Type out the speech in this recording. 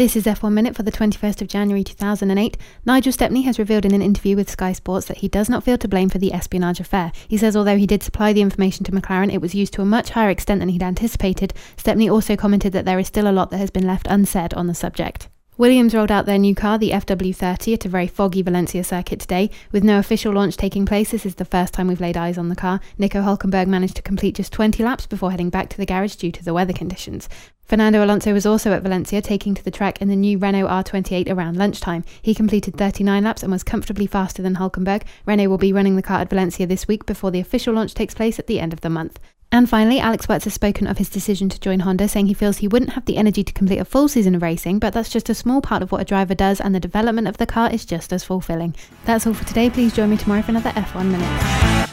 This is F1 Minute for the 21st of January 2008. Nigel Stepney has revealed in an interview with Sky Sports that he does not feel to blame for the espionage affair. He says although he did supply the information to McLaren, it was used to a much higher extent than he'd anticipated. Stepney also commented that there is still a lot that has been left unsaid on the subject. Williams rolled out their new car, the FW30, at a very foggy Valencia circuit today. With no official launch taking place, this is the first time we've laid eyes on the car. Nico Hülkenberg managed to complete just 20 laps before heading back to the garage due to the weather conditions. Fernando Alonso was also at Valencia, taking to the track in the new Renault R28 around lunchtime. He completed 39 laps and was comfortably faster than Hülkenberg. Renault will be running the car at Valencia this week before the official launch takes place at the end of the month. And finally, Alex Wurz has spoken of his decision to join Honda, saying he feels he wouldn't have the energy to complete a full season of racing, but that's just a small part of what a driver does, and the development of the car is just as fulfilling. That's all for today. Please join me tomorrow for another F1 Minute.